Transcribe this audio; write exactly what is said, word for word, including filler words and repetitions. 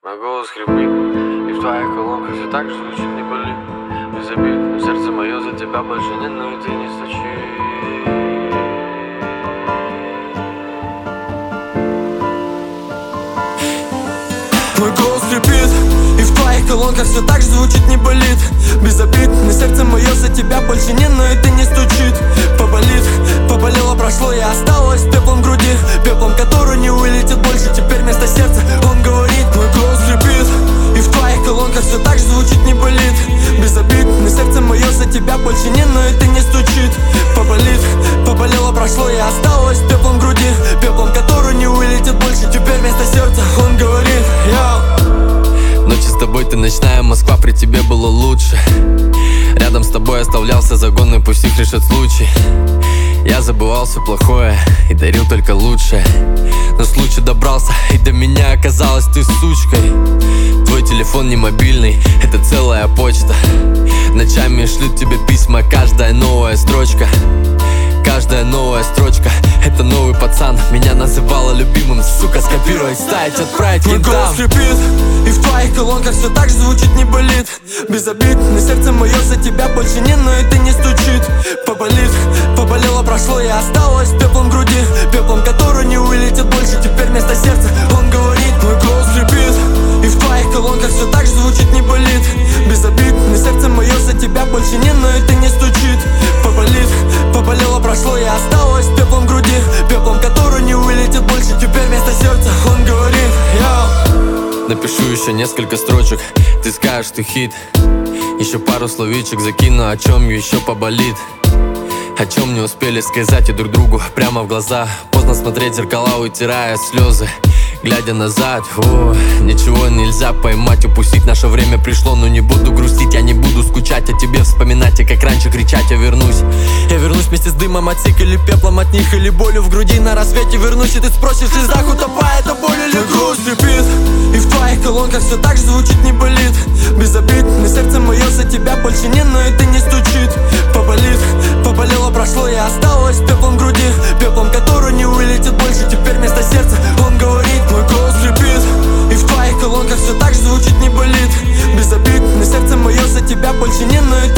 Мой голос хрипит, и в твоих колонках все так же звучит, не болит. Без обид, но сердце мое за тебя больше не ноет и не стучит. Мой голос хрипит, и в твоих колонках все так же звучит, не болит. Без обид, но сердце мое за тебя больше не ноет и не стучит. Поболит, поболело, прошло и осталось пеплом в груди, пеплом, который не вылетит больше. Теперь вместо сердца он говорит. Мой голос хрипит, и в твоих колонках все так же звучит, не болит. Без обид, но сердце мое за тебя больше не ноет и не стучит. Поболит, поболело, прошло и осталось пеплом в груди, пеплом, который не вылетит больше. Теперь вместо сердца он говорит. Йоу. Ночи с тобой, ты ночная Москва, при тебе было лучше. Рядом с тобой оставлялся загон, и пусть их решит случай. Я забывал все плохое и дарил только лучшее. Но случай добрался, и до меня оказалась ты сучкой. Твой телефон не мобильный, это целая почта. Ночами шлют тебе письма, каждая новая строчка. Каждая новая строчка — это новый пацан. Меня называла любимым, сука, скопировать, ставить, отправить Мой не голос дам. хрипит, и в твоих колонках все так же звучит, не болит. Без обид, но сердце мое за тебя больше не ноет и не стучит. Поболит, поболело, прошло и осталось пеплом в груди, пеплом, который не вылетит больше. Теперь вместо сердца он говорит. Мой голос хрипит, и в твоих колонках все так же звучит, не болит. Без обид, но сердце мое за тебя больше не ноет и не стучит. Поболит, поболело, прошло и осталось пеплом в груди, пеплом, который не вылетит больше. Теперь вместо сердца он говорит. Йоу. Напишу еще несколько строчек, ты скажешь, ты хит. Еще пару словечек закину, о чем еще поболит. О чем не успели сказать и друг другу прямо в глаза. Поздно смотреть в зеркала, утирая слезы, глядя назад. О, ничего нельзя поймать, упустить. Наше время пришло, но не буду грустить. Я не буду скучать о тебе, вспоминать и как раньше кричать. Я вернусь, я вернусь вместе с дымом от сик или пеплом от них, или болью в груди на рассвете вернусь. И ты спросишь, в слезах утопая, это боль или Мой голос грусть? хрипит, и в твоих колонках все так же звучит, не болит. Без обид, но сердце мое за тебя больше не ноет и не стучит. Поболит, поболело, прошло и осталось пеплом в груди, пеплом, который не вылетит больше. Теперь вместо сердца он говорит. Мой голос хрипит, и в твоих колонках все так же звучит, не болит. Без обид, но сердце мое за тебя больше не ноет